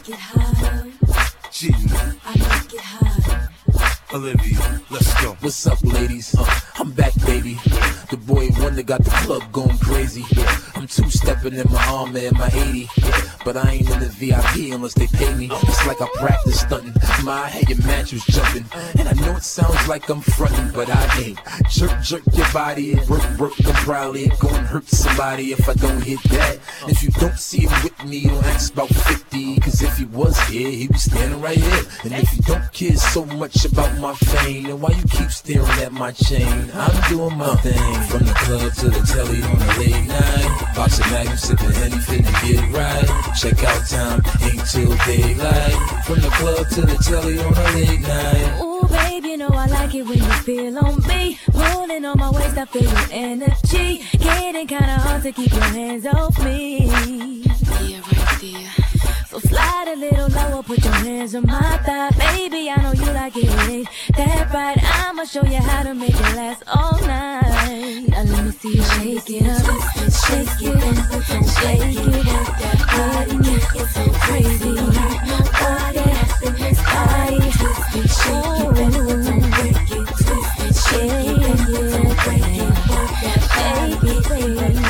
it hot. Cheating. I make it hot. Olivia, let's go. What's up, ladies? I'm back, baby. The boy wonder got the club going crazy. I'm two-stepping in my Armor and my 80. But I ain't in the VIP unless they pay me. It's like I practice stunting. My head, your match was jumping. And I know it sounds like I'm fronting, but I ain't. Jerk your body and work. I'm probably gonna hurt somebody if I don't hit that. If you don't see him with me, don't ask about 50. Cause if he was here, he'd be standing right here. And if you don't care so much about my fame, then why you keep staring at my chain? I'm doing my thing. From the club to the telly on a late night. Box of Magnum, sipping Henny, finna get right. Check out time, ain't till daylight. From the club to the telly on a late night. Ooh, babe, you know I like it when you feel on me. Rolling on my waist, I feel your energy. Getting kinda hard to keep your hands off me. Yeah, right there. So slide a little lower, put your hands on my thigh. Baby, I know you like it, ain't that right? I'ma show you how to make it last all night. Now let me see you shake it up, shake it up, shake it up. That body is so crazy. Body, body, shake it up, break it, twist it, shake it, break it, shake it, baby.